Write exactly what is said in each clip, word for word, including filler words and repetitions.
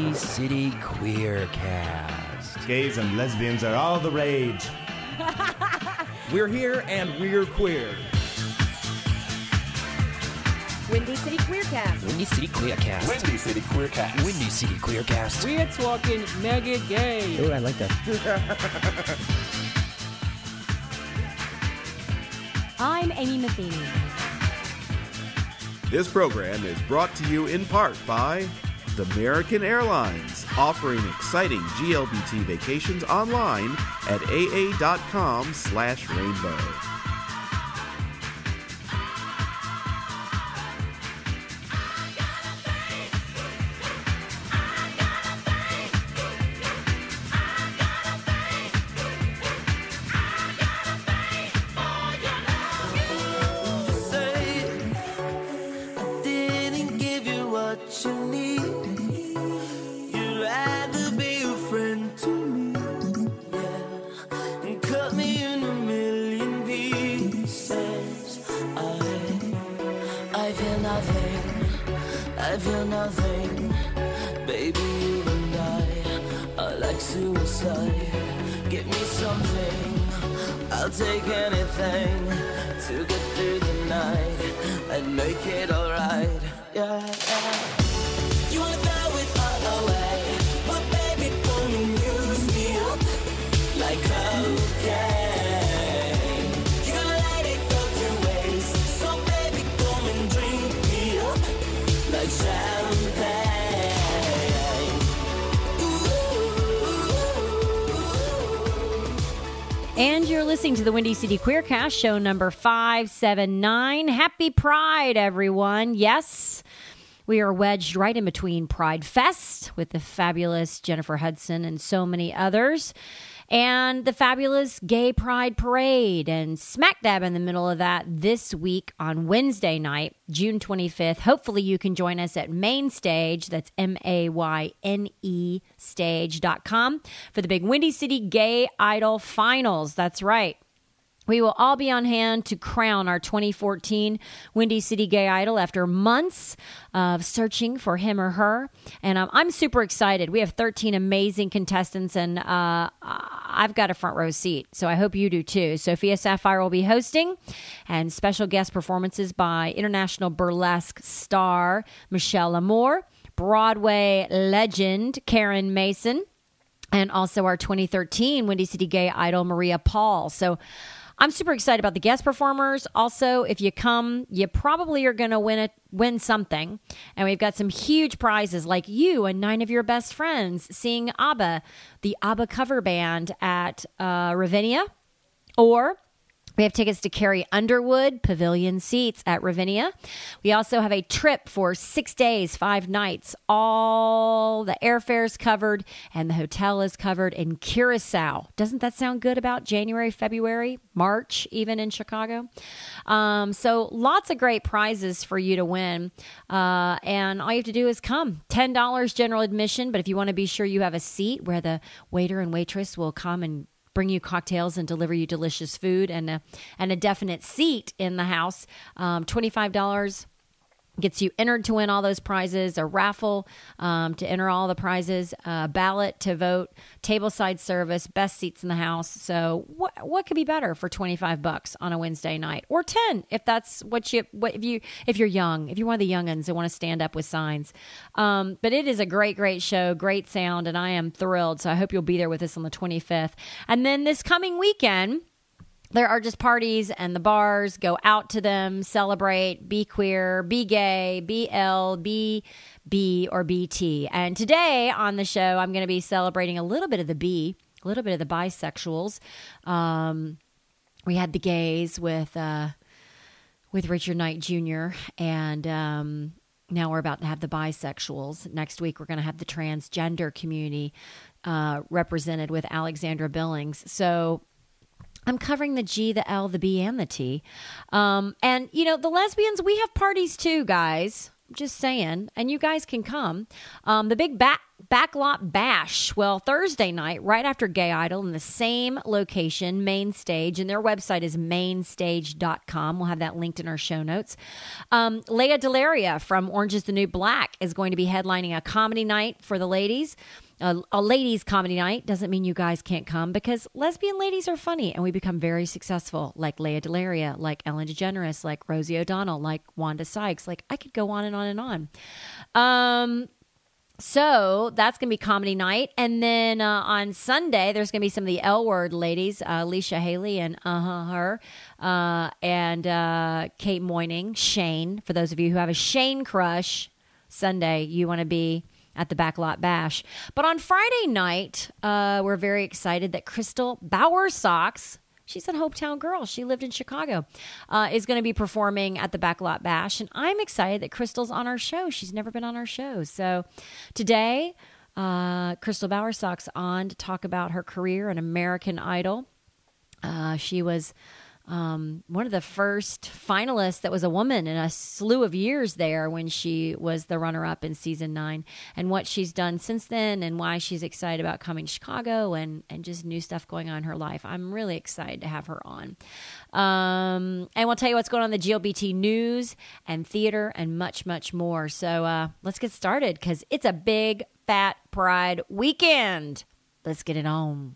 Windy City Queercast. Gays and lesbians are all the rage. We're here and we're queer. Windy City Queercast. Windy City Queercast. Windy City Queercast. Windy City Queercast. We're talking mega gay. Oh, I like that. I'm Amy Matheny. This program is brought to you in part by the American Airlines, offering exciting G L B T vacations online at aa.com slash rainbow. I feel nothing, baby, you and I are like suicide. Give me something, I'll take anything to get through the night and make it alright, yeah, yeah. You wanna throw it all away, but baby, come and use me up like cocaine. You're gonna let it go to waste, so baby, come and drink me up like champagne. And you're listening to the Windy City Queercast, show number five seventy-nine. Happy Pride, everyone. Yes, we are wedged right in between Pride Fest with the fabulous Jennifer Hudson and so many others, and the fabulous Gay Pride Parade. And smack dab in the middle of that this week on Wednesday night, June twenty-fifth. Hopefully you can join us at Main Stage. That's M A Y N E stage dot com for the big Windy City Gay Idol Finals. That's right. We will all be on hand to crown our twenty fourteen Windy City Gay Idol after months of searching for him or her. And um, I'm super excited. We have thirteen amazing contestants, and uh, I've got a front row seat. So I hope you do too. Sophia Sapphire will be hosting, and special guest performances by international burlesque star Michelle L'Amour, Broadway legend Karen Mason, and also our twenty thirteen Windy City Gay Idol Maria Paul. So I'm super excited about the guest performers. Also, if you come, you probably are going to win a, win something. And we've got some huge prizes like you and nine of your best friends seeing ABBA, the ABBA cover band at uh, Ravinia. Or we have tickets to Carrie Underwood, pavilion seats at Ravinia. We also have a trip for six days, five nights. All the airfares covered and the hotel is covered in Curacao. Doesn't that sound good about January, February, March, even in Chicago? Um, so lots of great prizes for you to win. Uh, and all you have to do is come. ten dollars general admission, but if you want to be sure you have a seat where the waiter and waitress will come and bring you cocktails and deliver you delicious food and a, and a definite seat in the house. Um, twenty-five dollars gets you entered to win all those prizes, a raffle um, to enter all the prizes, a ballot to vote, tableside service, best seats in the house. So what what could be better for twenty-five bucks on a Wednesday night, or ten if that's what you what if you if you're young, if you're one of the youngins that want to stand up with signs. Um, but it is a great great show, great sound, and I am thrilled. So I hope you'll be there with us on the twenty-fifth. And then this coming weekend, there are just parties and the bars. Go out to them, celebrate, be queer, be gay, be L, be B, or B T. And today on the show, I'm going to be celebrating a little bit of the B, a little bit of the bisexuals. Um, we had the gays with uh, with Richard Knight Junior, and um, now we're about to have the bisexuals. Next week, we're going to have the transgender community uh, represented with Alexandra Billings. So I'm covering the G, the L, the B, and the T. Um, and, you know, the lesbians, we have parties too, guys. Just saying. And you guys can come. Um, the big back backlot bash. Well, Thursday night, right after Gay Idol, in the same location, Main Stage, and their website is main stage dot com. We'll have that linked in our show notes. Um, Leah Delaria from Orange is the New Black is going to be headlining a comedy night for the ladies. A, a ladies' comedy night doesn't mean you guys can't come, because lesbian ladies are funny and we become very successful, like Leah Delaria, like Ellen DeGeneres, like Rosie O'Donnell, like Wanda Sykes. Like, I could go on and on and on. Um, so that's going to be comedy night. And then uh, on Sunday, there's going to be some of the L Word ladies, uh, Alicia Haley and uh-huh her, uh, and uh, Kate Moyning, Shane. For those of you who have a Shane crush, Sunday, you want to be at the Backlot Bash. But on Friday night, uh, we're very excited that Crystal Bowersox, she's a Hopetown girl, she lived in Chicago, uh, is going to be performing at the Backlot Bash. And I'm excited that Crystal's on our show. She's never been on our show. So today, uh, Crystal Bowersox on to talk about her career in American Idol. Uh, she was Um, one of the first finalists that was a woman in a slew of years there when she was the runner-up in season nine, and what she's done since then and why she's excited about coming to Chicago and, and just new stuff going on in her life. I'm really excited to have her on. Um, and we'll tell you what's going on in the G L B T news and theater and much, much more. So uh, let's get started, because it's a big, fat Pride weekend. Let's get it on.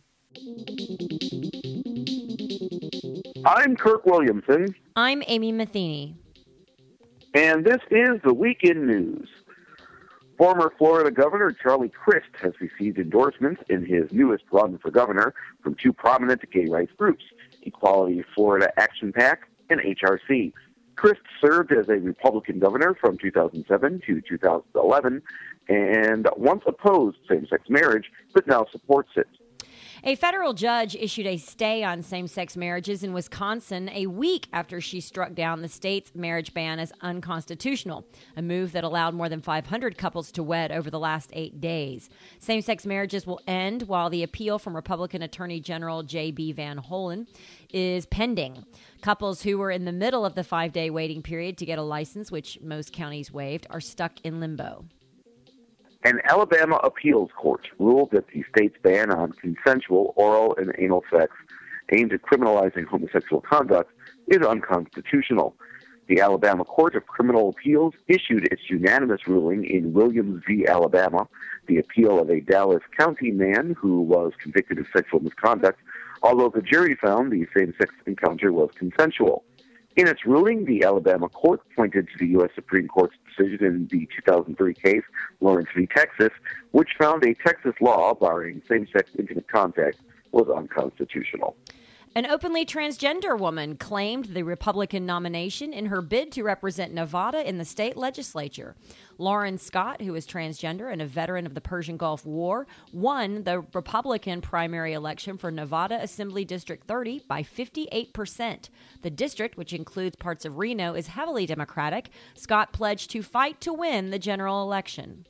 I'm Kirk Williamson. I'm Amy Matheny. And this is the Weekend News. Former Florida Governor Charlie Crist has received endorsements in his newest run for governor from two prominent gay rights groups, Equality Florida Action PAC and H R C. Crist served as a Republican governor from two thousand seven to two thousand eleven and once opposed same-sex marriage, but now supports it. A federal judge issued a stay on same-sex marriages in Wisconsin a week after she struck down the state's marriage ban as unconstitutional, a move that allowed more than five hundred couples to wed over the last eight days. Same-sex marriages will end while the appeal from Republican Attorney General J B Van Hollen is pending. Couples who were in the middle of the five-day waiting period to get a license, which most counties waived, are stuck in limbo. An Alabama appeals court ruled that the state's ban on consensual oral and anal sex aimed at criminalizing homosexual conduct is unconstitutional. The Alabama Court of Criminal Appeals issued its unanimous ruling in Williams v. Alabama, the appeal of a Dallas County man who was convicted of sexual misconduct, although the jury found the same-sex encounter was consensual. In its ruling, the Alabama court pointed to the U S Supreme Court's decision in the two thousand three case, Lawrence v. Texas, which found a Texas law barring same-sex intimate contact was unconstitutional. An openly transgender woman claimed the Republican nomination in her bid to represent Nevada in the state legislature. Lauren Scott, who is transgender and a veteran of the Persian Gulf War, won the Republican primary election for Nevada Assembly District thirty by fifty-eight percent. The district, which includes parts of Reno, is heavily Democratic. Scott pledged to fight to win the general election.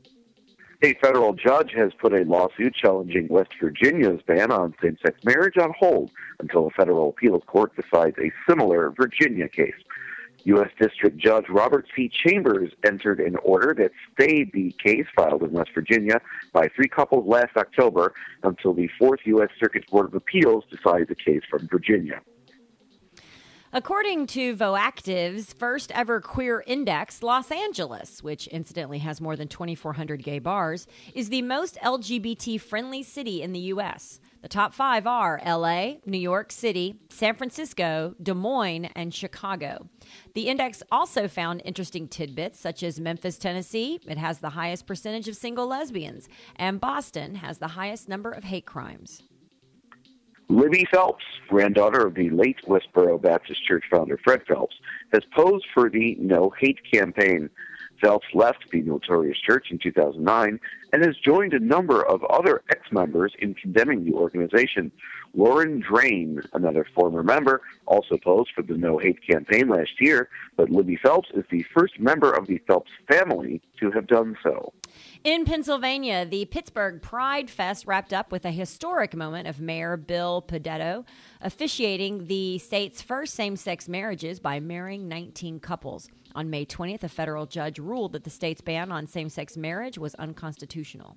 A federal judge has put a lawsuit challenging West Virginia's ban on same-sex marriage on hold until a federal appeals court decides a similar Virginia case. U S District Judge Robert C. Chambers entered an order that stayed the case filed in West Virginia by three couples last October until the Fourth U S Circuit Court of Appeals decides the case from Virginia. According to Voactive's first ever queer index, Los Angeles, which incidentally has more than twenty-four hundred gay bars, is the most L G B T-friendly city in the U S. The top five are L A, New York City, San Francisco, Des Moines, and Chicago. The index also found interesting tidbits, such as Memphis, Tennessee. It has the highest percentage of single lesbians, and Boston has the highest number of hate crimes. Libby Phelps, granddaughter of the late Westboro Baptist Church founder Fred Phelps, has posed for the No Hate campaign. Phelps left the notorious church in two thousand nine and has joined a number of other ex-members in condemning the organization. Lauren Drain, another former member, also posed for the No Hate campaign last year, but Libby Phelps is the first member of the Phelps family to have done so. In Pennsylvania, the Pittsburgh Pride Fest wrapped up with a historic moment of Mayor Bill Pedetto officiating the state's first same-sex marriages by marrying nineteen couples. On May twentieth, a federal judge ruled that the state's ban on same-sex marriage was unconstitutional.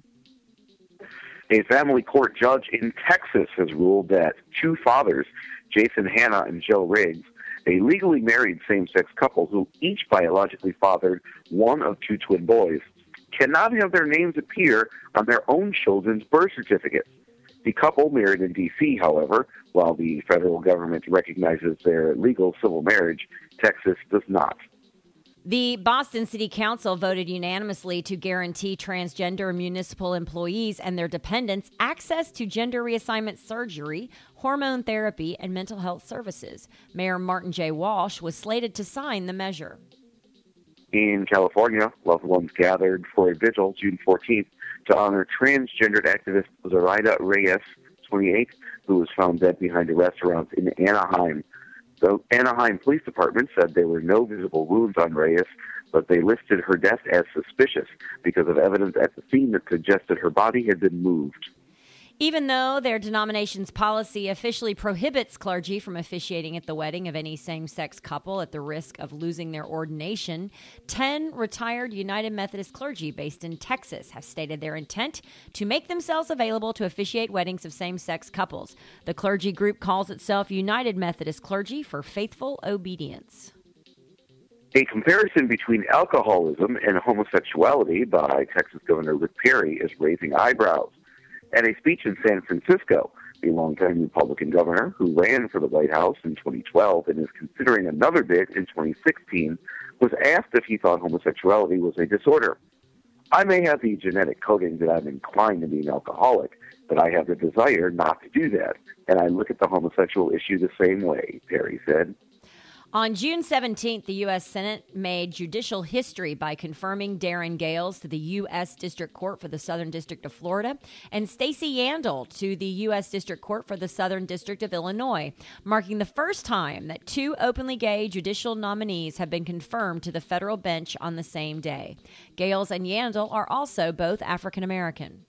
A family court judge in Texas has ruled that two fathers, Jason Hanna and Joe Riggs, a legally married same-sex couple who each biologically fathered one of two twin boys, cannot have their names appear on their own children's birth certificates. The couple married in D C, however, while the federal government recognizes their legal civil marriage, Texas does not. The Boston City Council voted unanimously to guarantee transgender municipal employees and their dependents access to gender reassignment surgery, hormone therapy, and mental health services. Mayor Martin J. Walsh was slated to sign the measure. In California, loved ones gathered for a vigil June fourteenth to honor transgendered activist Zoraida Reyes, twenty-eight, who was found dead behind a restaurant in Anaheim. The Anaheim Police Department said there were no visible wounds on Reyes, but they listed her death as suspicious because of evidence at the scene that suggested her body had been moved. Even though their denomination's policy officially prohibits clergy from officiating at the wedding of any same-sex couple at the risk of losing their ordination, ten retired United Methodist clergy based in Texas have stated their intent to make themselves available to officiate weddings of same-sex couples. The clergy group calls itself United Methodist Clergy for Faithful Obedience. A comparison between alcoholism and homosexuality by Texas Governor Rick Perry is raising eyebrows. At a speech in San Francisco, the longtime Republican governor, who ran for the White House in twenty twelve and is considering another bid in twenty sixteen, was asked if he thought homosexuality was a disorder. I may have the genetic coding that I'm inclined to be an alcoholic, but I have the desire not to do that, and I look at the homosexual issue the same way, Perry said. On June seventeenth, the U S Senate made judicial history by confirming Darren Gales to the U S District Court for the Southern District of Florida and Stacey Yandel to the U S District Court for the Southern District of Illinois, marking the first time that two openly gay judicial nominees have been confirmed to the federal bench on the same day. Gales and Yandel are also both African American.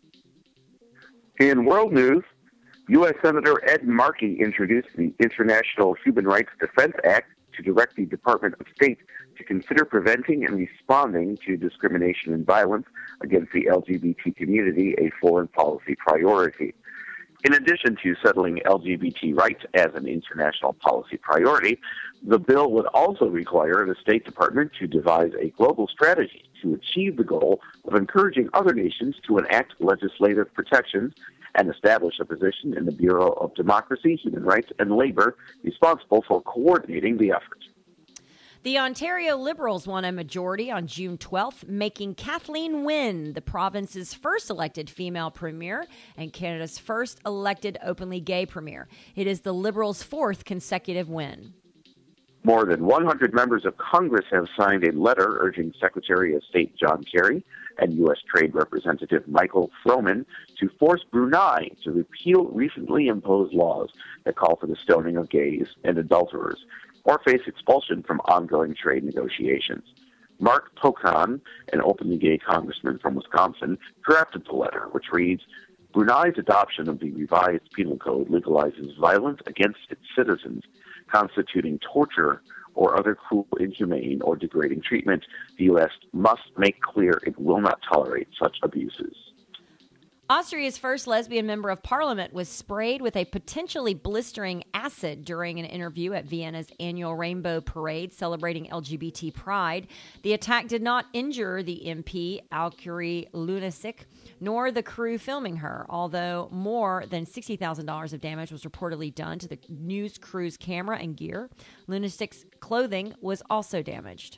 In world news, U S Senator Ed Markey introduced the International Human Rights Defense Act to direct the Department of State to consider preventing and responding to discrimination and violence against the L G B T community a foreign policy priority. In addition to settling L G B T rights as an international policy priority, the bill would also require the State Department to devise a global strategy to achieve the goal of encouraging other nations to enact legislative protections and establish a position in the Bureau of Democracy, Human Rights, and Labor responsible for coordinating the effort. The Ontario Liberals won a majority on June twelfth, making Kathleen Wynne the province's first elected female premier and Canada's first elected openly gay premier. It is the Liberals' fourth consecutive win. More than one hundred members of Congress have signed a letter urging Secretary of State John Kerry and U S Trade Representative Michael Froman to force Brunei to repeal recently imposed laws that call for the stoning of gays and adulterers or face expulsion from ongoing trade negotiations. Mark Pocan, an openly gay congressman from Wisconsin, drafted the letter, which reads, Brunei's adoption of the revised penal code legalizes violence against its citizens, constituting torture or other cruel, inhumane, or degrading treatment. The U S must make clear it will not tolerate such abuses. Austria's first lesbian member of parliament was sprayed with a potentially blistering acid during an interview at Vienna's annual Rainbow Parade celebrating L G B T pride. The attack did not injure the M P, Alkuri Lunacek, nor the crew filming her, although more than sixty thousand dollars of damage was reportedly done to the news crew's camera and gear. Lunacek's clothing was also damaged.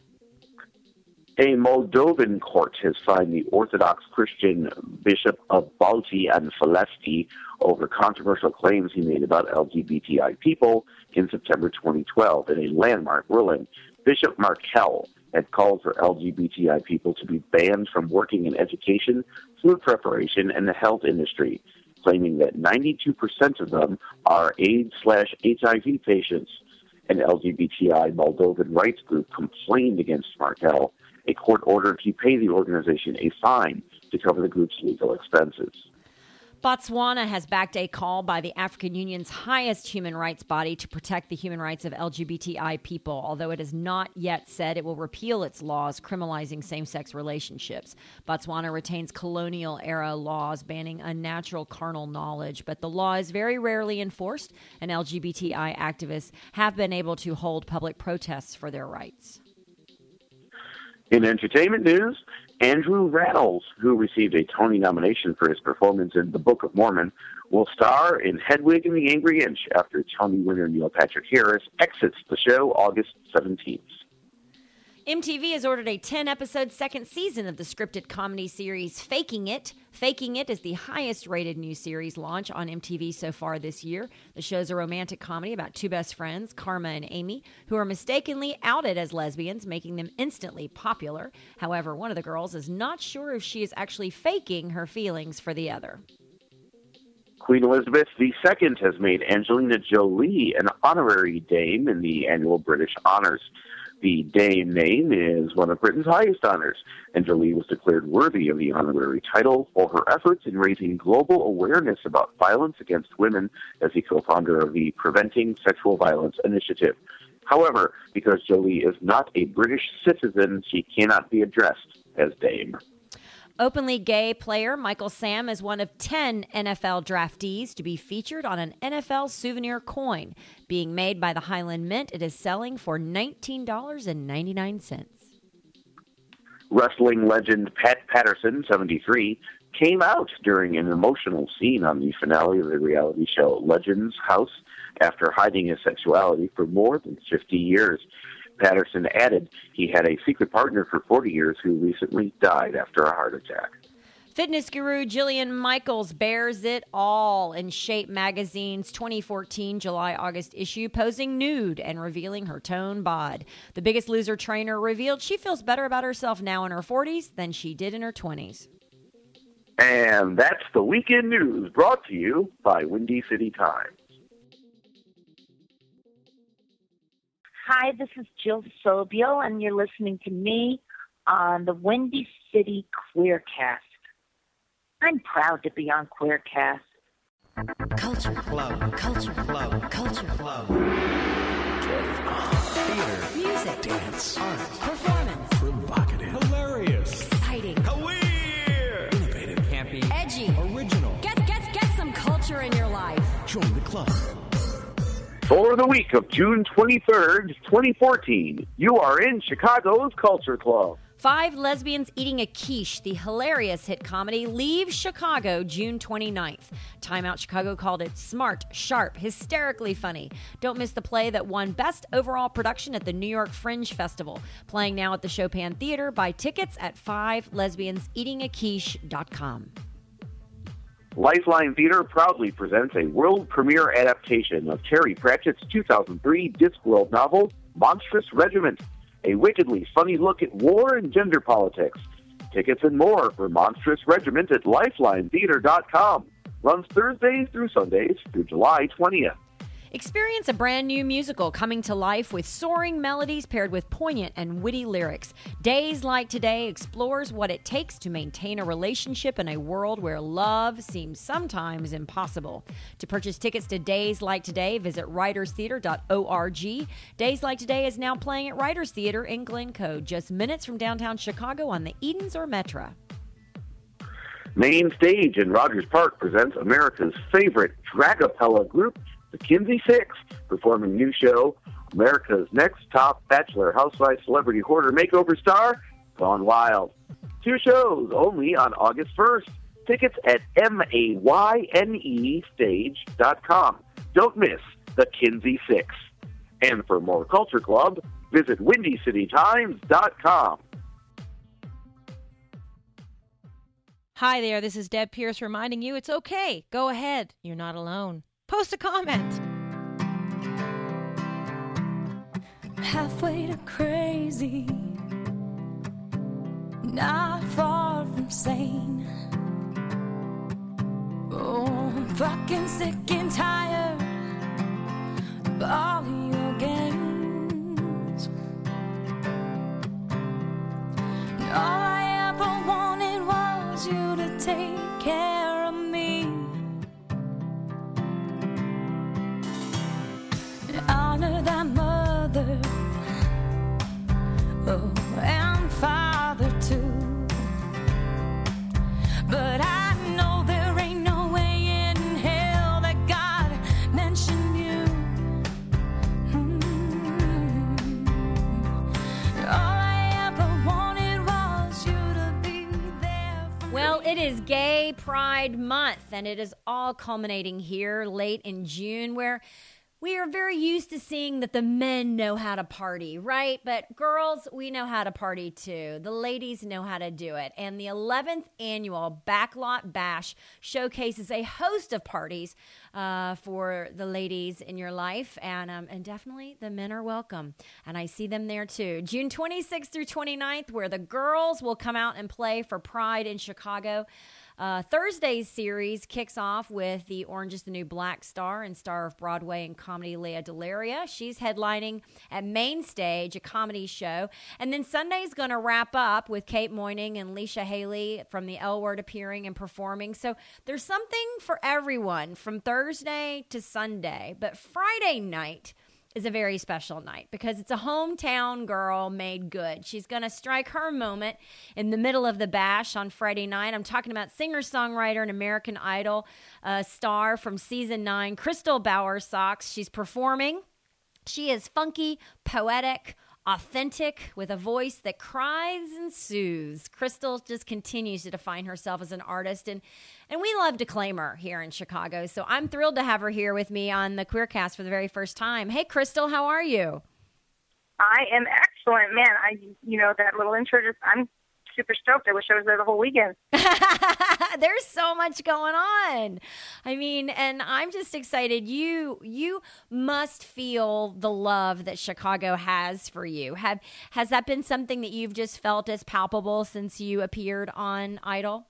A Moldovan court has fined the Orthodox Christian Bishop of Balti and Celesti over controversial claims he made about L G B T I people in September twenty twelve in a landmark ruling. Bishop Markel, had called for L G B T I people to be banned from working in education, food preparation, and the health industry, claiming that ninety-two percent of them are AIDS slash H I V patients. An L G B T I Moldovan rights group complained against Markel. A court ordered he pay the organization a fine to cover the group's legal expenses. Botswana has backed a call by the African Union's highest human rights body to protect the human rights of L G B T I people, although it has not yet said it will repeal its laws criminalizing same-sex relationships. Botswana retains colonial-era laws banning unnatural carnal knowledge, but the law is very rarely enforced, and L G B T I activists have been able to hold public protests for their rights. In entertainment news, Andrew Rannells, who received a Tony nomination for his performance in The Book of Mormon, will star in Hedwig and the Angry Inch after Tony winner Neil Patrick Harris exits the show August seventeenth. M T V has ordered a ten-episode second season of the scripted comedy series Faking It. Faking It is the highest-rated new series launch on M T V so far this year. The show is a romantic comedy about two best friends, Karma and Amy, who are mistakenly outed as lesbians, making them instantly popular. However, one of the girls is not sure if she is actually faking her feelings for the other. Queen Elizabeth the Second has made Angelina Jolie an honorary dame in the annual British honors. The Dame name is one of Britain's highest honors, and Jolie was declared worthy of the honorary title for her efforts in raising global awareness about violence against women as the co-founder of the Preventing Sexual Violence Initiative. However, because Jolie is not a British citizen, she cannot be addressed as Dame. Openly gay player Michael Sam is one of ten N F L draftees to be featured on an N F L souvenir coin. Being made by the Highland Mint, it is selling for nineteen dollars and ninety-nine cents. Wrestling legend Pat Patterson, seventy-three, came out during an emotional scene on the finale of the reality show Legends House after hiding his sexuality for more than fifty years. Patterson added he had a secret partner for forty years who recently died after a heart attack. Fitness guru Jillian Michaels bears it all in Shape magazine's twenty fourteen July-August issue, posing nude and revealing her toned bod. The Biggest Loser trainer revealed she feels better about herself now in her forties than she did in her twenties. And that's the weekend news brought to you by Windy City Times. Hi, this is Jill Sobio, and you're listening to me on the Windy City Queercast. I'm proud to be on Queercast. Culture Club. Culture Club. Culture Club. Theater. Music. Dance. Art. Performance. Provocative. Hilarious. Exciting. Queer. Innovative. Campy. Edgy. Original. Get, get, get some culture in your life. Join the club. For the week of June twenty-third, twenty fourteen, you are in Chicago's Culture Club. Five Lesbians Eating a Quiche, the hilarious hit comedy, leaves Chicago June twenty-ninth. Time Out Chicago called it smart, sharp, hysterically funny. Don't miss the play that won Best Overall Production at the New York Fringe Festival. Playing now at the Chopin Theater. Buy tickets at five lesbians eating a quiche dot com. Lifeline Theater proudly presents a world premiere adaptation of Terry Pratchett's two thousand three Discworld novel, Monstrous Regiment, a wickedly funny look at war and gender politics. Tickets and more for Monstrous Regiment at lifeline theater dot com. Runs Thursdays through Sundays through July twentieth. Experience a brand new musical coming to life with soaring melodies paired with poignant and witty lyrics. Days Like Today explores what it takes to maintain a relationship in a world where love seems sometimes impossible. To purchase tickets to Days Like Today, visit writers theater dot org. Days Like Today is now playing at Writers Theater in Glencoe, just minutes from downtown Chicago on the Edens or Metra. Main Stage in Rogers Park presents America's favorite dragapella group, the Kinsey Six, performing new show, America's Next Top Bachelor Housewife Celebrity Hoarder Makeover Star, Gone Wild. Two shows only on August first. Tickets at mayne stage dot com. Don't miss the Kinsey Six. And for more Culture Club, visit windy city times dot com. Hi there, this is Deb Pierce reminding you it's okay. Go ahead. You're not alone. Post a comment. Halfway to crazy, not far from sane. Oh, I'm fucking sick and tired of all of your games. And all I ever wanted was you to take care of me. Honor that mother, oh, and father too. But I know there ain't no way in hell that God mentioned you. Mm-hmm. All I ever wanted was you to be there for Well, me. it is Gay Pride Month, and it is all culminating here late in June, where we are very used to seeing that the men know how to party, right? But girls, we know how to party too. The ladies know how to do it. And the eleventh annual Backlot Bash showcases a host of parties uh, for the ladies in your life. And, um, and definitely the men are welcome. And I see them there too. June twenty-sixth through twenty-ninth, where the girls will come out and play for Pride in Chicago. Uh, Thursday's series kicks off with the Orange is the New Black star and star of Broadway and comedy Leah Delaria. She's headlining at Main Stage, a comedy show. And then Sunday's going to wrap up with Kate Moyning and Leisha Haley from the L Word appearing and performing. So there's something for everyone from Thursday to Sunday. But Friday night is a very special night because it's a hometown girl made good. She's going to strike her moment in the middle of the bash on Friday night. I'm talking about singer-songwriter and American Idol uh, star from season nine, Crystal Bowersox. She's performing. She is funky, poetic, authentic, with a voice that cries and soothes. Crystal just continues to define herself as an artist, and and we love to claim her here in Chicago. So I'm thrilled to have her here with me on the Queercast for the very first time. Hey, Crystal, how are you? I am excellent, man. I, you know, that little intro just, I'm super stoked. I wish I was there the whole weekend. There's so much going on. I mean, and I'm just excited. You you must feel the love that Chicago has for you. Have has that been something that you've just felt as palpable since you appeared on Idol?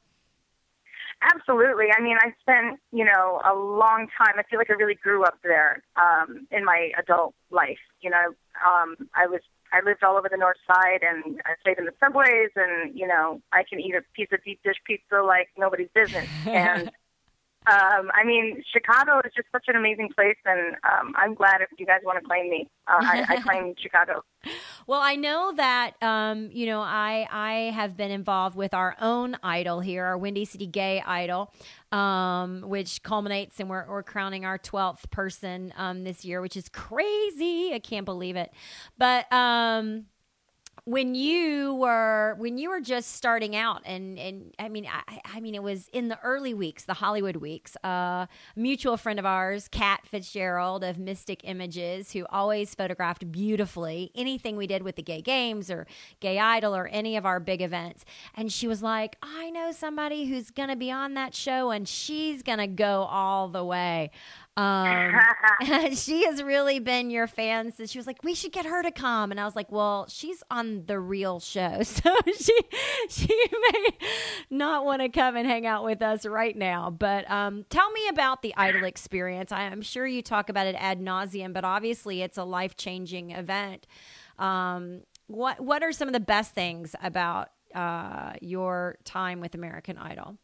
Absolutely. I mean, I spent, you know, a long time. I feel like I really grew up there um, in my adult life. You know, um, I was I lived all over the North Side, and I stayed in the subways, and, you know, I can eat a piece of deep dish pizza like nobody's business. And, um, I mean, Chicago is just such an amazing place, and um, I'm glad if you guys want to claim me. Uh, I, I claim Chicago. Well, I know that, um, you know, I I have been involved with our own idol here, our Windy City Gay Idol, um, which culminates, and we're, we're crowning our twelfth person um, this year, which is crazy. I can't believe it. But um, when you were when you were just starting out, and, and I mean, I, I mean, it was in the early weeks, the Hollywood weeks. Uh, a mutual friend of ours, Kat Fitzgerald of Mystic Images, who always photographed beautifully anything we did with the Gay Games or Gay Idol or any of our big events. And she was like, I know somebody who's going to be on that show, and she's going to go all the way. Um, she has really been your fan since she was like, we should get her to come. And I was like, well, she's on the real show. So she, she may not want to come and hang out with us right now. But, um, tell me about the Idol experience. I, I'm sure you talk about it ad nauseum, but obviously it's a life-changing event. Um, what, what are some of the best things about, uh, your time with American Idol?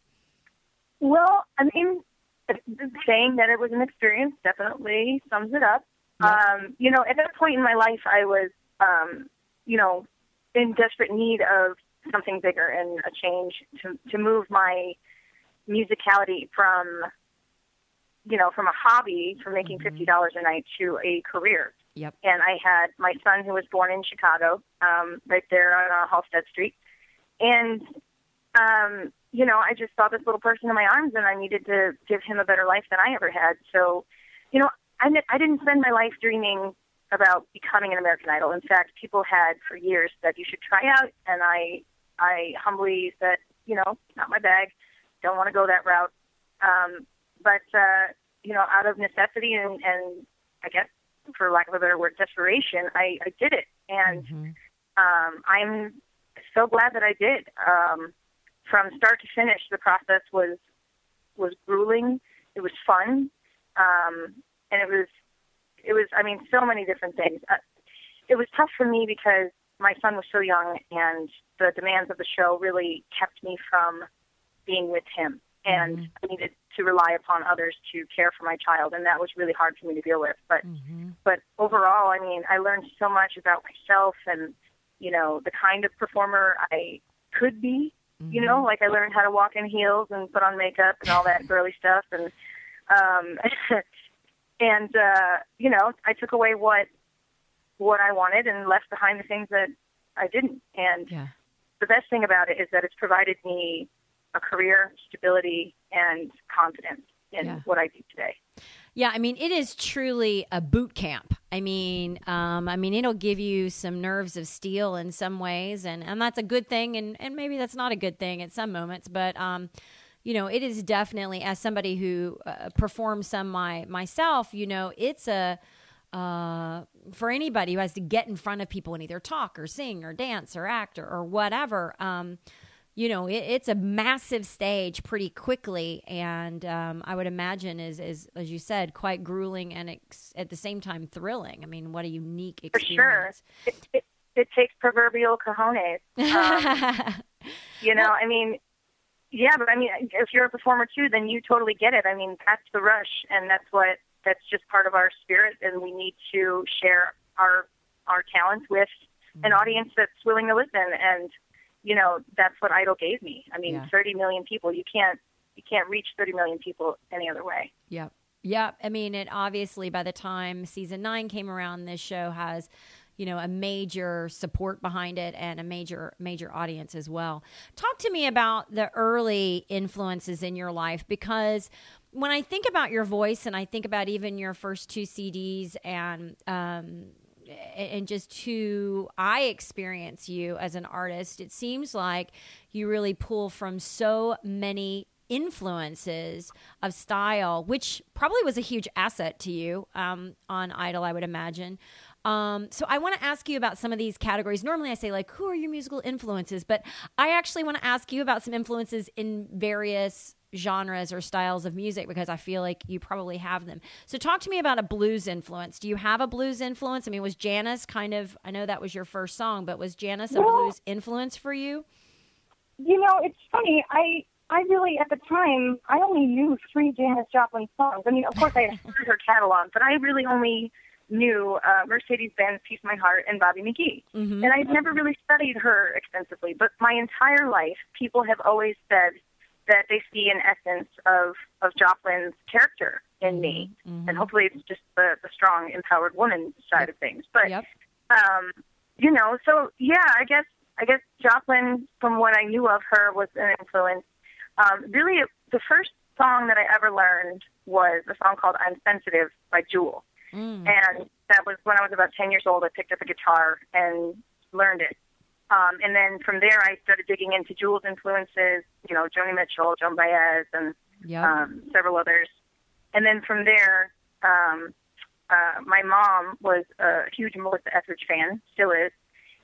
Well, I mean, saying that it was an experience definitely sums it up. Yep. Um, you know, at that point in my life, I was, um, you know, in desperate need of something bigger and a change to to move my musicality from, you know, from a hobby, from making mm-hmm. fifty dollars a night to a career. Yep. And I had my son, who was born in Chicago, um, right there on uh, Halstead Street. And, um, you know, I just saw this little person in my arms, and I needed to give him a better life than I ever had. So, you know, I, I didn't spend my life dreaming about becoming an American Idol. In fact, people had for years said you should try out, and I I humbly said, you know, not my bag, don't want to go that route. Um, but, uh, you know, out of necessity and, and I guess, for lack of a better word, desperation, I, I did it. And mm-hmm. um, I'm so glad that I did. Um, from start to finish, the process was was grueling. It was fun, um, and it was it was. I mean, so many different things. Uh, it was tough for me because my son was so young, and the demands of the show really kept me from being with him, and mm-hmm. I needed to rely upon others to care for my child, and that was really hard for me to deal with. But mm-hmm. but overall, I mean, I learned so much about myself and, you know, the kind of performer I could be. Mm-hmm. You know, like I learned how to walk in heels and put on makeup and all that girly stuff, and um, and uh, you know, I took away what what I wanted and left behind the things that I didn't. And yeah. the best thing about it is that it's provided me a career, stability, and confidence in yeah. what I do today. Yeah, I mean, it is truly a boot camp. I mean, um, I mean, it'll give you some nerves of steel in some ways, and, and that's a good thing, and, and maybe that's not a good thing at some moments, but, um, you know, it is definitely, as somebody who uh, performs some my myself, you know, it's a, uh, for anybody who has to get in front of people and either talk or sing or dance or act or, or whatever, um, you know, it, it's a massive stage pretty quickly, and um, I would imagine is, is, as you said, quite grueling and ex- at the same time thrilling. I mean, what a unique experience. For sure. It, it, it takes proverbial cojones. Um, you know, I mean, yeah, but I mean, if you're a performer too, then you totally get it. I mean, that's the rush, and that's what, that's just part of our spirit, and we need to share our, our talents with mm-hmm. an audience that's willing to listen, and you know, that's what Idol gave me. I mean, yeah. thirty million people, you can't, you can't reach thirty million people any other way. Yeah. Yeah. I mean, it obviously by the time season nine came around, this show has, you know, a major support behind it and a major, major audience as well. Talk to me about the early influences in your life, because when I think about your voice and I think about even your first two C Ds and, um, and just who I experience you as an artist, it seems like you really pull from so many influences of style, which probably was a huge asset to you um, on Idol, I would imagine. Um, so I want to ask you about some of these categories. Normally I say, like, who are your musical influences? But I actually want to ask you about some influences in various genres or styles of music, because I feel like you probably have them. So talk to me about a blues influence. Do you have a blues influence? I mean, was Janice kind of, I know that was your first song, but was Janice a well, blues influence for you? You know, it's funny. I I really, at the time, I only knew three Janis Joplin songs. I mean, of course, I had heard her catalog, but I really only knew uh, Mercedes-Benz, Peace My Heart, and Bobby McGee. Mm-hmm. And I'd never really studied her extensively. But my entire life, people have always said that they see an essence of, of Joplin's character in mm-hmm. me. Mm-hmm. And hopefully it's just the, the strong, empowered woman side yep. of things. But, yep. um, you know, so, yeah, I guess I guess Joplin, from what I knew of her, was an influence. Um, really, it, the first song that I ever learned was a song called I'm Sensitive by Jewel. Mm. And that was when I was about ten years old. I picked up a guitar and learned it. Um, and then from there, I started digging into Jewel's influences, you know, Joni Mitchell, Joan Baez, and yep. um, several others. And then from there, um, uh, my mom was a huge Melissa Etheridge fan, still is,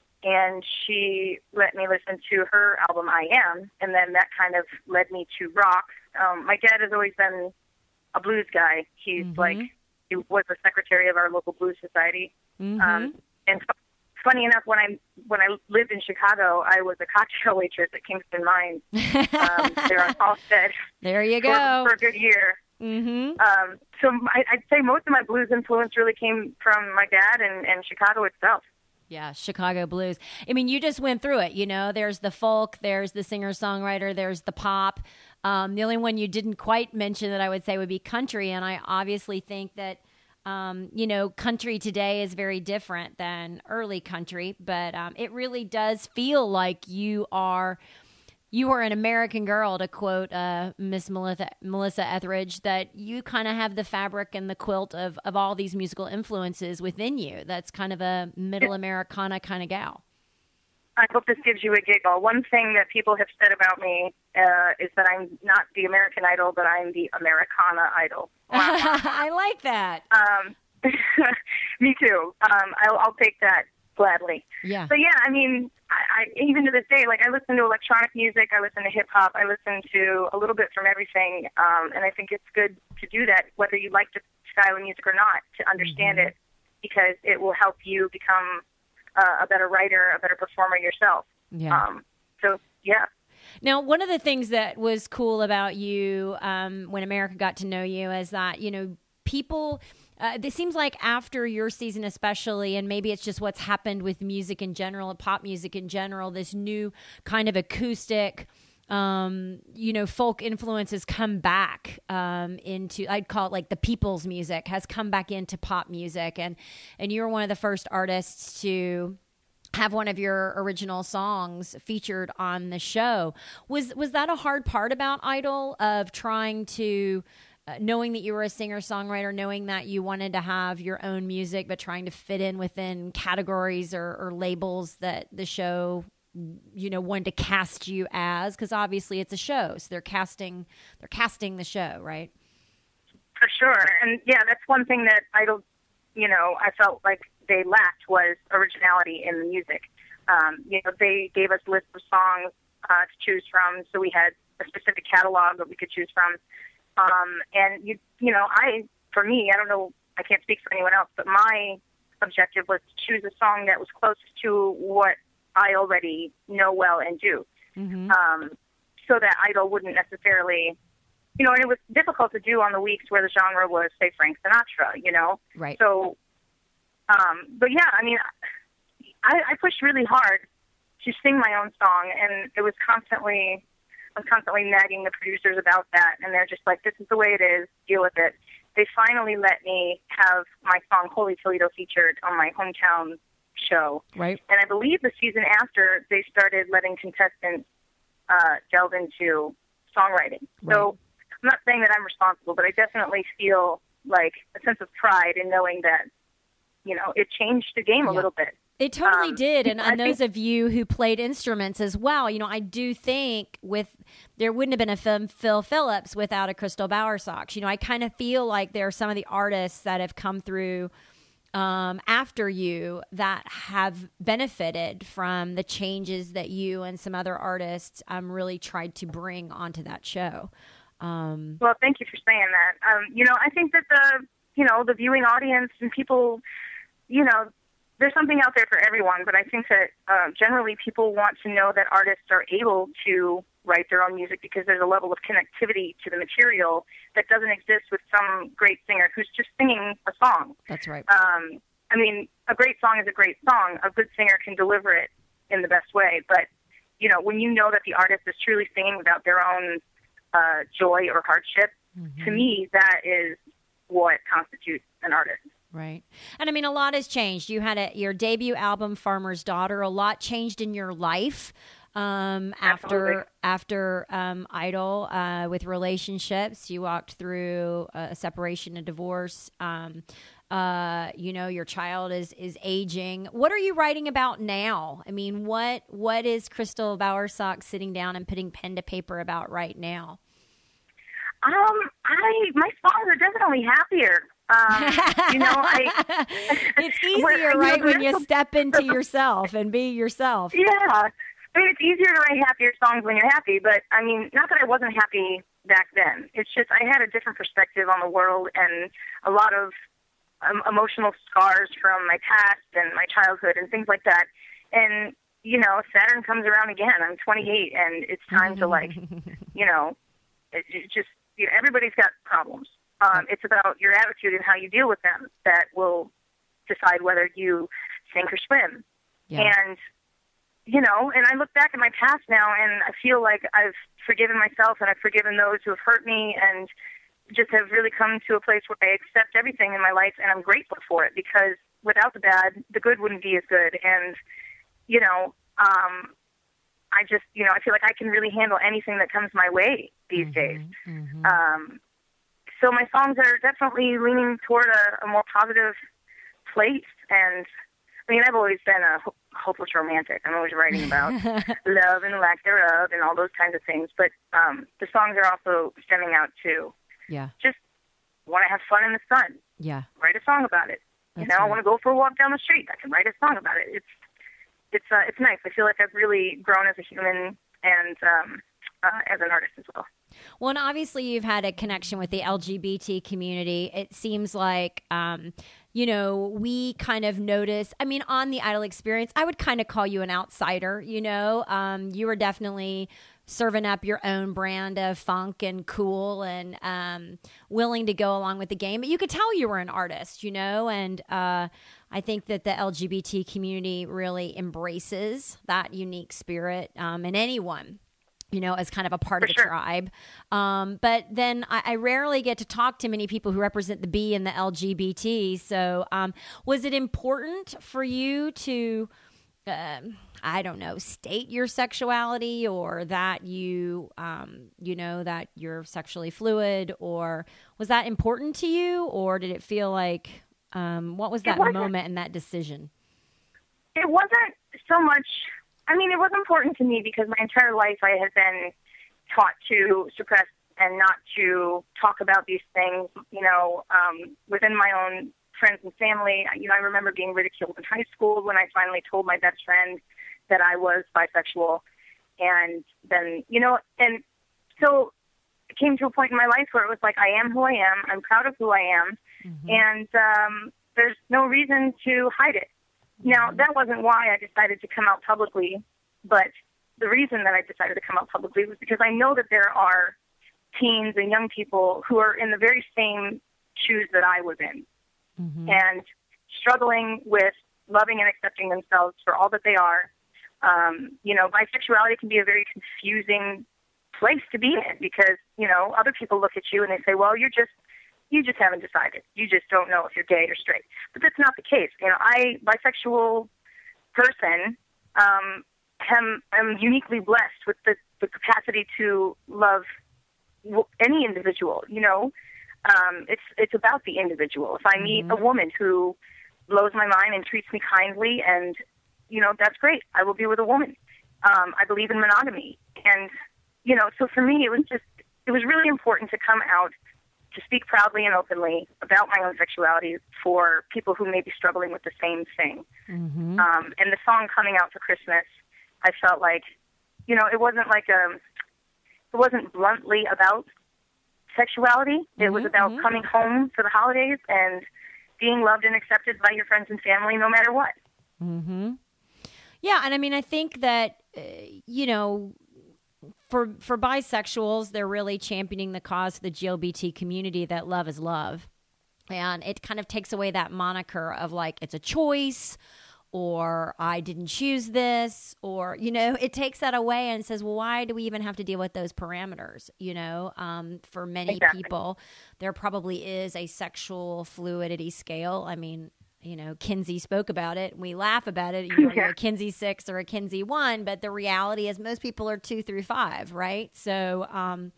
and she let me listen to her album, I Am, and then that kind of led me to rock. Um, my dad has always been a blues guy. He's mm-hmm. like, he was the secretary of our local blues society. Mm-hmm. Um, and funny enough, when I when I lived in Chicago, I was a cocktail waitress at Kingston Mines. Um, there on Halstead. There you for, go. For a good year. Mm-hmm. Um, so I, I'd say most of my blues influence really came from my dad and, and Chicago itself. Yeah, Chicago blues. I mean, you just went through it. You know, there's the folk, there's the singer-songwriter, there's the pop. Um, the only one you didn't quite mention that I would say would be country, and I obviously think that Um, you know, country today is very different than early country, but um, it really does feel like you are you are an American girl, to quote uh, Miss Melissa, Melissa Etheridge, that you kind of have the fabric and the quilt of, of all these musical influences within you. That's kind of a middle Americana kind of gal. I hope this gives you a giggle. One thing that people have said about me uh, is that I'm not the American Idol, but I'm the Americana Idol. I like that. Um, me too. Um, I'll, I'll take that gladly. Yeah. So yeah, I mean, I, I even to this day, like I listen to electronic music, I listen to hip hop, I listen to a little bit from everything, um, and I think it's good to do that, whether you like the style of music or not, to understand mm-hmm. it, because it will help you become uh, a better writer, a better performer yourself. Yeah. Um, so yeah. Now, one of the things that was cool about you um, when America got to know you is that, you know, people, uh, it seems like after your season especially, and maybe it's just what's happened with music in general, pop music in general, this new kind of acoustic, um, you know, folk influence has come back um, into, I'd call it like the people's music has come back into pop music. And, and you're one of the first artists to have one of your original songs featured on the show. Was was that a hard part about Idol, of trying to, uh, knowing that you were a singer-songwriter, knowing that you wanted to have your own music, but trying to fit in within categories or, or labels that the show, you know, wanted to cast you as? Because obviously it's a show, so they're casting they're casting the show, right? For sure. And yeah, that's one thing that Idol, you know, I felt like they lacked, was originality in the music. Um, you know, they gave us lists of songs uh, to choose from, so we had a specific catalog that we could choose from. Um, and you, you know, I, for me, I don't know, I can't speak for anyone else, but my objective was to choose a song that was closest to what I already know well and do, mm-hmm. um, so that Idol wouldn't necessarily, you know, and it was difficult to do on the weeks where the genre was, say, Frank Sinatra, you know? Right. So, Um, but yeah, I mean, I, I pushed really hard to sing my own song, and it was constantly, I was constantly nagging the producers about that, and they're just like, this is the way it is, deal with it. They finally let me have my song Holy Toledo featured on my hometown show. Right. And I believe the season after, they started letting contestants uh, delve into songwriting. Right. So I'm not saying that I'm responsible, but I definitely feel like a sense of pride in knowing that, you know, it changed the game a yeah. little bit. It totally um, did. And, and those think, of you who played instruments as well, you know, I do think with, there wouldn't have been a film, Phil Phillips without a Crystal Bowersox. You know, I kind of feel like there are some of the artists that have come through um, after you that have benefited from the changes that you and some other artists um, really tried to bring onto that show. Um, well, thank you for saying that. Um, you know, I think that the, you know, the viewing audience and people, you know, there's something out there for everyone, but I think that uh, generally people want to know that artists are able to write their own music because there's a level of connectivity to the material that doesn't exist with some great singer who's just singing a song. That's right. Um, I mean, a great song is a great song. A good singer can deliver it in the best way, but, you know, when you know that the artist is truly singing without their own uh, joy or hardship, mm-hmm. to me, that is what constitutes an artist. Right. And I mean, a lot has changed. You had a, your debut album, Farmer's Daughter. A lot changed in your life um, after after um, Idol uh, with relationships. You walked through a separation, a divorce. Um, uh, you know, your child is is aging. What are you writing about now? I mean, what what is Crystal Bowersox sitting down and putting pen to paper about right now? Um, I my songs are definitely happier. Um, you know, I it's easier, when, right, you know, when you step into yourself and be yourself. Yeah, I mean, it's easier to write happier songs when you're happy. But I mean, not that I wasn't happy back then. It's just I had a different perspective on the world and a lot of um, emotional scars from my past and my childhood and things like that. And you know, Saturn comes around again. I'm twenty-eight, and it's time to like, you know, it, it just. You know, everybody's got problems. Um, it's about your attitude and how you deal with them that will decide whether you sink or swim. Yeah. And, you know, and I look back at my past now and I feel like I've forgiven myself and I've forgiven those who have hurt me and just have really come to a place where I accept everything in my life and I'm grateful for it because without the bad, the good wouldn't be as good. And, you know, um, I just, you know, I feel like I can really handle anything that comes my way these mm-hmm, days. Mm-hmm. Um, so my songs are definitely leaning toward a, a more positive place. And, I mean, I've always been a ho- hopeless romantic. I'm always writing about love and lack thereof and all those kinds of things. But um, the songs are also stemming out to yeah. just want to have fun in the sun. Yeah. Write a song about it. You know, right. I want to go for a walk down the street. I can write a song about it. It's it's uh, it's nice. I feel like I've really grown as a human and um, uh, as an artist as well. Well, and obviously you've had a connection with the L G B T community. It seems like, um, you know, we kind of notice, I mean, on the Idol experience, I would kind of call you an outsider, you know. Um, you were definitely serving up your own brand of funk and cool and um, willing to go along with the game. But you could tell you were an artist, you know, and uh, I think that the L G B T community really embraces that unique spirit um, in anyone, you know, as kind of a part For of the sure. tribe. Um, but then I, I rarely get to talk to many people who represent the B and the L G B T. So um, was it important for you to, uh, I don't know, state your sexuality or that you, um, you know, that you're sexually fluid, or was that important to you, or did it feel like, um, what was that moment and that decision? It wasn't so much, I mean, it was important to me because my entire life I had been taught to suppress and not to talk about these things, you know, um, within my own friends and family. You know, I remember being ridiculed in high school when I finally told my best friend that I was bisexual. And then, you know, and so it came to a point in my life where it was like, I am who I am. I'm proud of who I am. Mm-hmm. And um, there's no reason to hide it. Now, that wasn't why I decided to come out publicly, but the reason that I decided to come out publicly was because I know that there are teens and young people who are in the very same shoes that I was in, mm-hmm. and struggling with loving and accepting themselves for all that they are. Um, you know, bisexuality can be a very confusing place to be in because, you know, other people look at you and they say, well, you're just, you just haven't decided. You just don't know if you're gay or straight. But that's not the case. You know, I, bisexual person, um, am, am uniquely blessed with the, the capacity to love any individual, you know. Um, it's, it's about the individual. If I meet mm-hmm. a woman who blows my mind and treats me kindly and, you know, that's great. I will be with a woman. Um, I believe in monogamy. And, you know, so for me, it was just, it was really important to come out to speak proudly and openly about my own sexuality for people who may be struggling with the same thing. Mm-hmm. Um, and the song Coming Out for Christmas, I felt like, you know, it wasn't like a, it wasn't bluntly about sexuality. Mm-hmm. It was about mm-hmm. coming home for the holidays and being loved and accepted by your friends and family no matter what. Mm-hmm. Yeah, and I mean, I think that, uh, you know, For for bisexuals, they're really championing the cause of the G L B T community that love is love. And it kind of takes away that moniker of like, it's a choice, or I didn't choose this, or, you know, it takes that away and says, well, why do we even have to deal with those parameters? You know, um, for many exactly. people, there probably is a sexual fluidity scale. I mean, you know, Kinsey spoke about it. We laugh about it. You know, you're a Kinsey six or a Kinsey one, but the reality is most people are two through five, right? So um,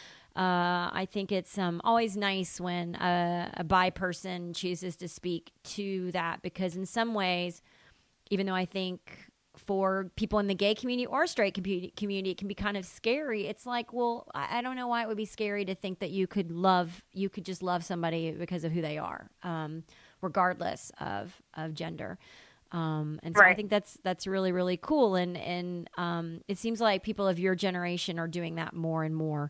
uh, I think it's um, always nice when a, a bi person chooses to speak to that, because in some ways, even though I think for people in the gay community or straight community, it can be kind of scary. It's like, well, I don't know why it would be scary to think that you could love, you could just love somebody because of who they are. Um, regardless of, of gender. Um, and so right. I think that's, that's really, really cool. And, and, um, it seems like people of your generation are doing that more and more,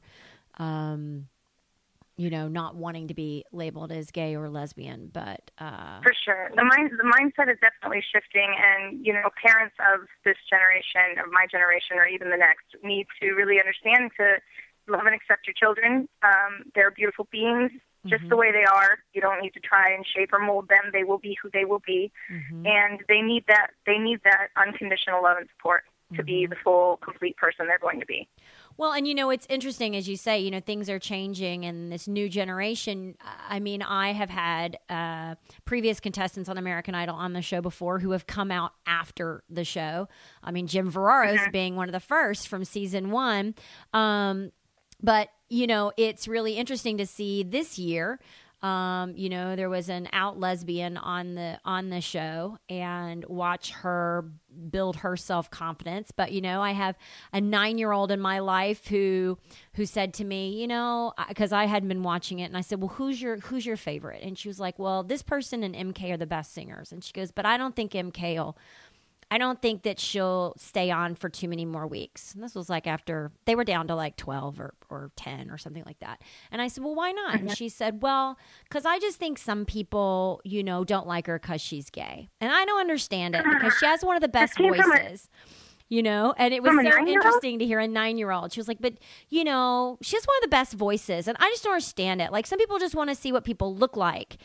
um, you know, not wanting to be labeled as gay or lesbian, but, uh, for sure. The mind, the mindset is definitely shifting, and, you know, parents of this generation, of my generation, or even the next, need to really understand to love and accept your children. Um, they're beautiful beings. Just mm-hmm. the way they are. You don't need to try and shape or mold them. They will be who they will be. Mm-hmm. And they need that they need that unconditional love and support to mm-hmm. be the full, complete person they're going to be. Well, and you know, it's interesting, as you say, you know, things are changing, and this new generation, I mean, I have had uh, previous contestants on American Idol on the show before who have come out after the show. I mean, Jim Ferraros mm-hmm. being one of the first from season one. Um, but you know, it's really interesting to see this year Um, you know, there was an out lesbian on the on the show, and watch her build her self-confidence. But, you know, I have a nine-year-old in my life who who said to me, you know, because I hadn't been watching it, and I said, well, who's your who's your favorite? And she was like, well, this person and M K are the best singers. And she goes, but I don't think M K will I don't think that she'll stay on for too many more weeks. And this was like after they were down to like twelve or, or ten or something like that. And I said, well, why not? And she said, well, because I just think some people, you know, don't like her because she's gay. And I don't understand it because she has one of the best voices. You know, and it was so interesting to hear a nine-year-old. She was like, but, you know, she has one of the best voices. And I just don't understand it. Like, some people just want to see what people look like.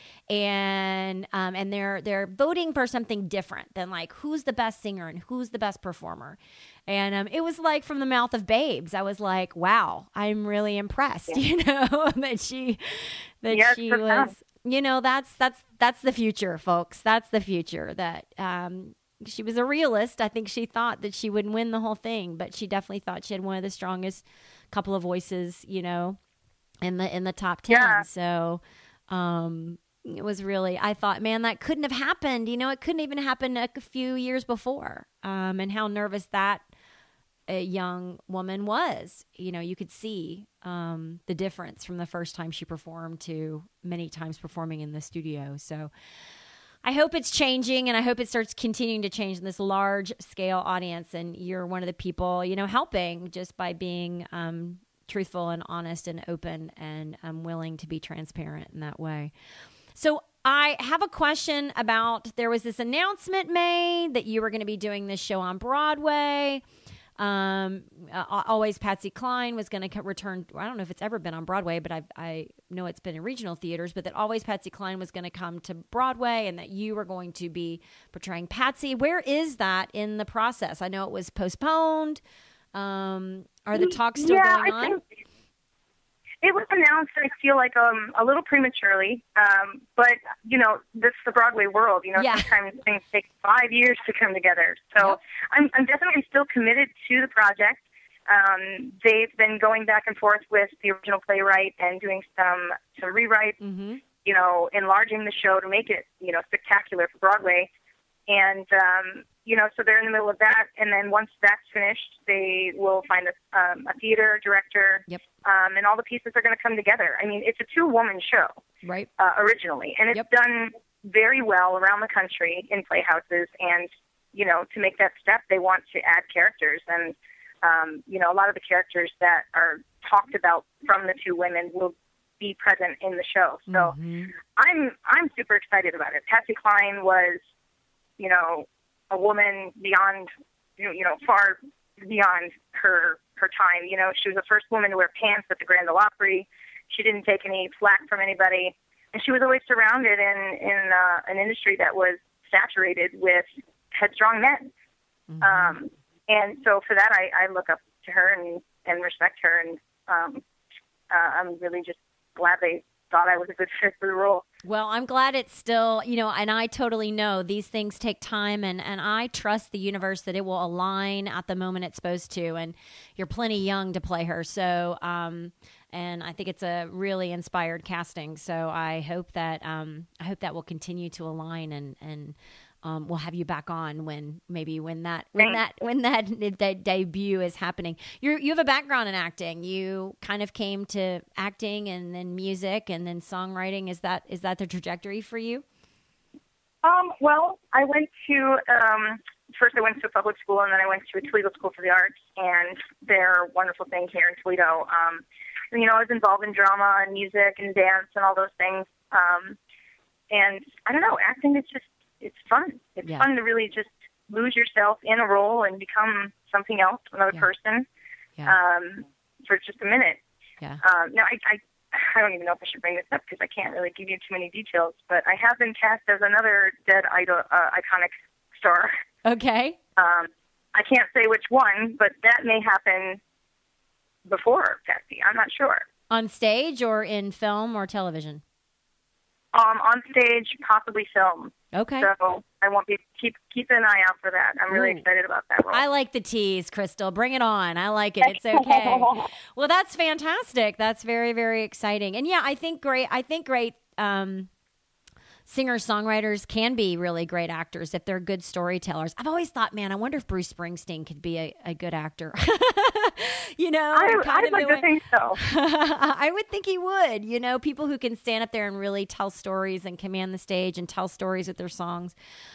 And um, and they're they're voting for something different than, like, who's the best singer and who's the best performer. And um, it was like from the mouth of babes. I was like, wow, I'm really impressed, yeah. you know, that she, that yes, she was, you know, that's, that's, that's the future, folks. That's the future that, um, she was a realist. I think she thought that she would win the whole thing, but she definitely thought she had one of the strongest couple of voices, you know, in the in the top ten. Yeah. So um, it was really, I thought, man, that couldn't have happened. You know, it couldn't even happen a few years before. Um, and how nervous that a young woman was. You know, you could see um, the difference from the first time she performed to many times performing in the studio. So I hope it's changing, and I hope it starts continuing to change in this large scale audience. And you're one of the people, you know, helping just by being um, truthful and honest and open and um, willing to be transparent in that way. So I have a question about, there was this announcement made that you were going to be doing this show on Broadway. Um, uh, Always Patsy Cline was going to return. I don't know if it's ever been on Broadway, but I I know it's been in regional theaters, but that Always Patsy Cline was going to come to Broadway and that you were going to be portraying Patsy. Where is that in the process? I know it was postponed. Um, are the talks still yeah, going I on? Think it was announced, I feel like, um, a little prematurely. Um, but, you know, this is the Broadway world. You know, yeah. sometimes things take five years to come together. So yep. I'm, I'm definitely still committed to the project. Um, they've been going back and forth with the original playwright and doing some, some rewrites, mm-hmm. you know, enlarging the show to make it, you know, spectacular for Broadway. And, um, you know, so they're in the middle of that. And then once that's finished, they will find a, um, a theater director. Yep. Um, and all the pieces are going to come together. I mean, it's a two-woman show. Right. Uh, originally. And it's yep. done very well around the country in playhouses. And, you know, to make that step, they want to add characters. And, um, you know, a lot of the characters that are talked about from the two women will be present in the show. So mm-hmm. I'm I'm super excited about it. Patsy Cline was, you know, a woman beyond, you know, far beyond her her time. You know, she was the first woman to wear pants at the Grand Ole Opry. She didn't take any flack from anybody, and she was always surrounded in in uh, an industry that was saturated with headstrong men. Mm-hmm. Um, and so for that, I, I look up to her and, and respect her, and um, uh, I'm really just glad they thought I was a good fit for the role. Well, I'm glad it's still, you know, and I totally know these things take time, and, and I trust the universe that it will align at the moment it's supposed to, and you're plenty young to play her, so, um, and I think it's a really inspired casting, so I hope that, um, I hope that will continue to align, and, and Um, we'll have you back on when maybe when that when that when that, that debut is happening. You you have a background in acting. You kind of came to acting and then music and then songwriting. Is that is that the trajectory for you? Um, well, I went to um, first I went to a public school, and then I went to a Toledo School for the Arts, and they're wonderful things here in Toledo. Um, you know, I was involved in drama and music and dance and all those things. Um, and I don't know, acting is just it's fun. It's yeah. fun to really just lose yourself in a role and become something else, another yeah. person, yeah. Um, for just a minute. Yeah. Um, now, I, I I don't even know if I should bring this up because I can't really give you too many details, but I have been cast as another dead idol, uh, iconic star. Okay. Um, I can't say which one, but that may happen before Patsy. I'm not sure. On stage or in film or television? Um, on stage, possibly film. Okay. So I want to keep keep an eye out for that. I'm really Ooh. excited about that role. I like the tease, Crystal. Bring it on. I like it. It's okay. Well, that's fantastic. That's very, very exciting. And yeah, I think great. I think great um, singer-songwriters can be really great actors if they're good storytellers. I've always thought, man, I wonder if Bruce Springsteen could be a, a good actor. You know, I, kind I'd of like doing, to think so. I would think he would. You know, people who can stand up there and really tell stories and command the stage and tell stories with their songs.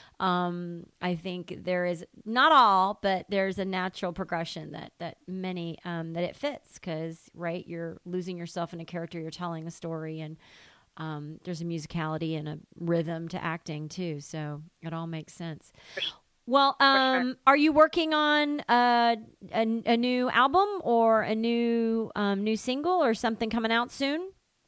Um, I think there is not all, but there's a natural progression that that many um, that it fits because right, you're losing yourself in a character, you're telling a story, and um, there's a musicality and a rhythm to acting too. So it all makes sense. Well, um, sure. Are you working on uh, a, a new album or a new um, new single or something coming out soon?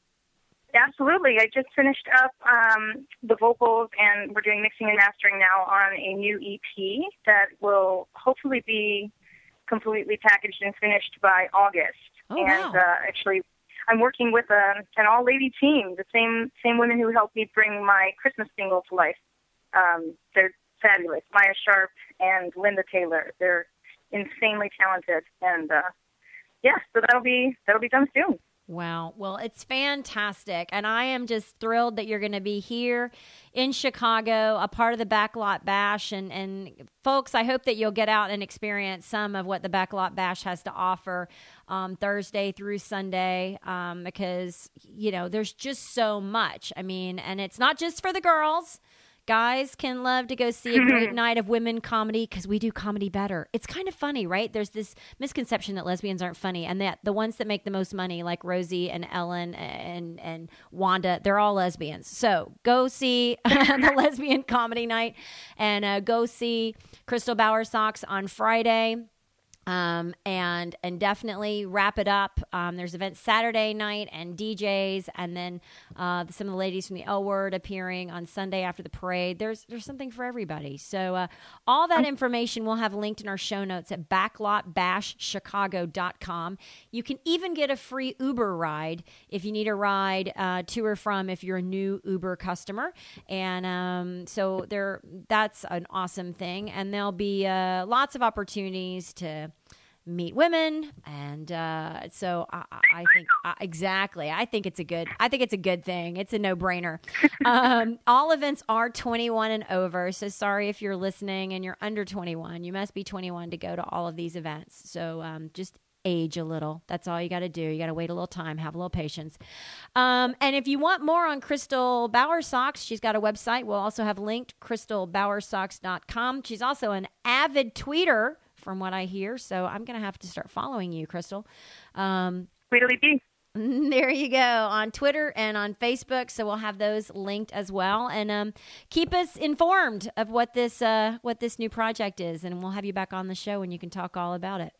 Absolutely. I just finished up um, the vocals, and we're doing mixing and mastering now on a new E P that will hopefully be completely packaged and finished by August. Oh, and wow. uh, actually, I'm working with a, an all-lady team, the same same women who helped me bring my Christmas single to life. Um, they're fabulous. Maya Sharp and Linda Taylor. They're insanely talented, and uh, yeah, so that'll be that'll be done soon. Wow. Well, it's fantastic. And I am just thrilled that you're going to be here in Chicago, a part of the Backlot Bash. And, and folks, I hope that you'll get out and experience some of what the Backlot Bash has to offer um, Thursday through Sunday um, because, you know, there's just so much. I mean, and it's not just for the girls. Guys can love to go see a great night of women comedy because we do comedy better. It's kind of funny, right? There's this misconception that lesbians aren't funny, and that the ones that make the most money, like Rosie and Ellen and and Wanda, they're all lesbians. So go see the lesbian comedy night, and uh, go see Crystal Bowersox on Friday. Um, and, and definitely wrap it up. Um, there's events Saturday night and D Js, and then, uh, some of the ladies from the L Word appearing on Sunday after the parade. There's, there's something for everybody. So, uh, all that information we'll have linked in our show notes at backlot bash chicago dot com. You can even get a free Uber ride if you need a ride, uh, to or from if you're a new Uber customer. And, um, so there, that's an awesome thing. And there'll be, uh, lots of opportunities to meet women, and uh, so I, I think uh, exactly. I think it's a good. I think it's a good thing. It's a no-brainer. Um, all events are twenty-one and over. So sorry if you're listening and you're under twenty-one. You must be twenty-one to go to all of these events. So um, just age a little. That's all you got to do. You got to wait a little time, have a little patience. Um, and if you want more on Crystal Bowersox, she's got a website. We'll also have linked crystal bowersox dot com. She's also an avid tweeter, from what I hear. So I'm going to have to start following you, Crystal. Um, Tweedly dee. There you go, on Twitter and on Facebook. So we'll have those linked as well. And um, keep us informed of what this uh, what this new project is. And we'll have you back on the show and you can talk all about it.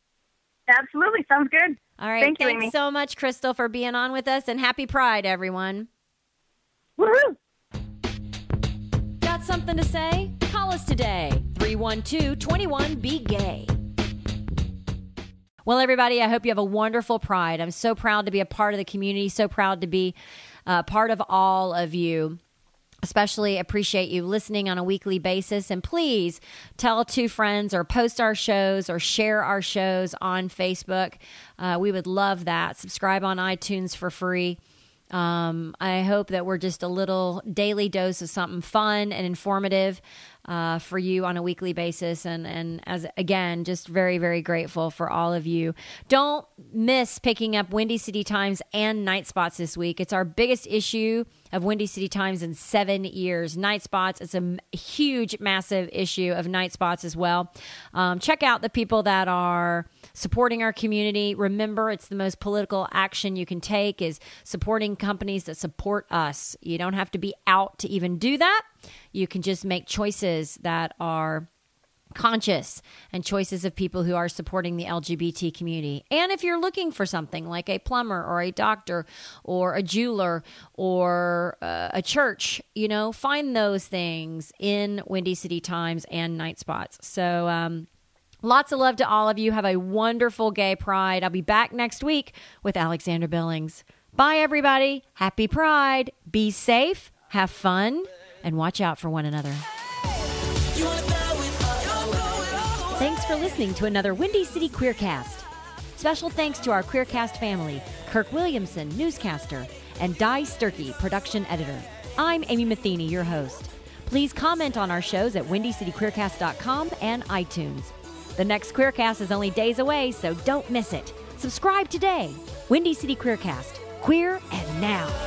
Absolutely. Sounds good. All right. Thank you, Thanks Amy. so much, Crystal, for being on with us. And happy Pride, everyone. Woohoo! Got something to say? Call us today. three one two, two one, be gay. Well, everybody, I hope you have a wonderful Pride. I'm so proud to be a part of the community, so proud to be uh, part of all of you. Especially appreciate you listening on a weekly basis. And please tell two friends or post our shows or share our shows on Facebook. Uh, we would love that. Subscribe on iTunes for free. Um, I hope that we're just a little daily dose of something fun and informative uh, for you on a weekly basis. And, and as again, just very, very grateful for all of you. Don't miss picking up Windy City Times and Night Spots this week. It's our biggest issue of Windy City Times in seven years. Night Spots, it's a huge, massive issue of Night Spots as well. Um, check out the people that are supporting our community. Remember, it's the most political action you can take is supporting companies that support us. You don't have to be out to even do that. You can just make choices that are conscious and choices of people who are supporting the L G B T community. And if you're looking for something like a plumber or a doctor or a jeweler or uh, a church, you know, find those things in Windy City Times and Night Spots. So, um, lots of love to all of you. Have a wonderful gay Pride. I'll be back next week with Alexander Billings. Bye, everybody. Happy Pride. Be safe, have fun, and watch out for one another. Thanks for listening to another Windy City Queercast. Special thanks to our Queercast family, Kirk Williamson, newscaster, and Di Sturkey, production editor. I'm Amy Matheny, your host. Please comment on our shows at windy city queer cast dot com and iTunes. The next Queercast is only days away, so don't miss it. Subscribe today. Windy City Queercast. Queer and now.